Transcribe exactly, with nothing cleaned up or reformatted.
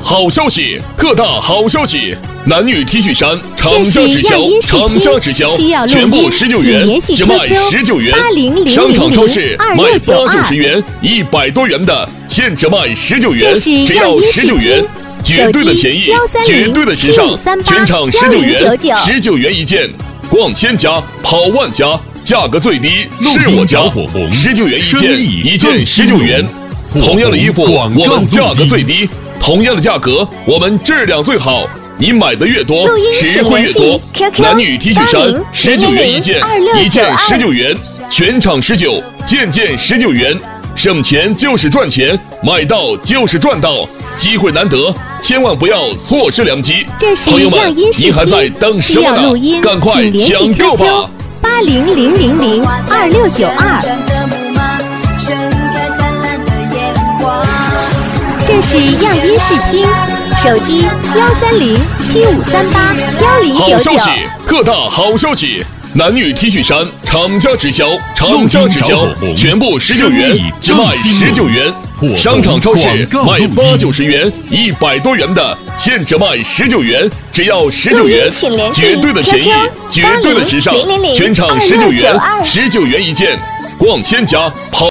好消息，特大好消息！男女 T 恤衫厂家直销，厂家直销，全部十九元，只卖十九元。商场超市卖八九十元，一百多元的，现只卖十九元，只要十九元。绝对的便宜，绝对的时尚，全场十九元，十九元一件。逛千家，跑万家，价格最低是我家，十九元一件，一件十九元。同样的衣服，我们价格最低；同样的价格，我们质量最好。你买的越多，实惠越多。男女 T 恤衫十九元一件，一件十九元，全场十九，件件十九元。省钱就是赚钱，买到就是赚到，机会难得，千万不要错失良机。朋友们，您还在等什么呢？赶快抢购吧！ 八零零零零二六九二。这是样音视听，手机幺三零七五三八幺零九九。 好消息，特大好消息！男女 T 恤衫厂家直销，厂家直销，全部十九元，只卖十九元。商场超市卖八九十元，一百多元的，现只卖十九元，只要十九元。绝对的便宜，绝对的时尚，全场十九元，十九元一件。逛千家，跑。